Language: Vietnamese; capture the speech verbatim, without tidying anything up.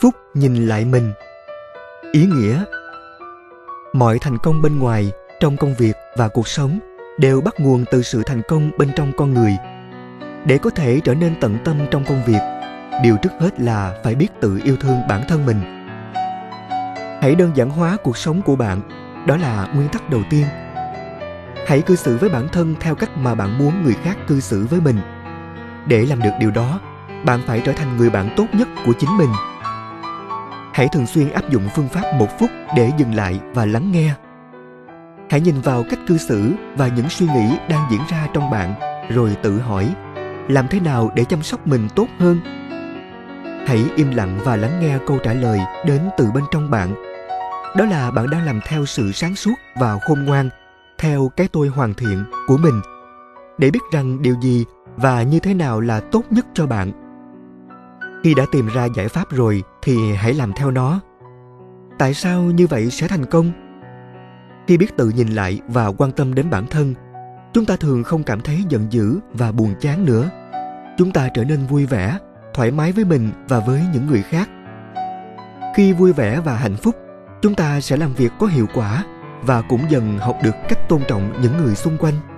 phút nhìn lại mình. Ý nghĩa: mọi thành công bên ngoài, trong công việc và cuộc sống đều bắt nguồn từ sự thành công bên trong con người. Để có thể trở nên tận tâm trong công việc, điều trước hết là phải biết tự yêu thương bản thân mình. Hãy đơn giản hóa cuộc sống của bạn, đó là nguyên tắc đầu tiên. Hãy cư xử với bản thân theo cách mà bạn muốn người khác cư xử với mình. Để làm được điều đó, bạn phải trở thành người bạn tốt nhất của chính mình. Hãy thường xuyên áp dụng phương pháp một phút để dừng lại và lắng nghe. Hãy nhìn vào cách cư xử và những suy nghĩ đang diễn ra trong bạn, rồi tự hỏi, làm thế nào để chăm sóc mình tốt hơn? Hãy im lặng và lắng nghe câu trả lời đến từ bên trong bạn. Đó là bạn đang làm theo sự sáng suốt và khôn ngoan, theo cái tôi hoàn thiện của mình, để biết rằng điều gì và như thế nào là tốt nhất cho bạn. Khi đã tìm ra giải pháp rồi thì hãy làm theo nó. Tại sao như vậy sẽ thành công? Khi biết tự nhìn lại và quan tâm đến bản thân, chúng ta thường không cảm thấy giận dữ và buồn chán nữa. Chúng ta trở nên vui vẻ, thoải mái với mình và với những người khác. Khi vui vẻ và hạnh phúc, chúng ta sẽ làm việc có hiệu quả và cũng dần học được cách tôn trọng những người xung quanh.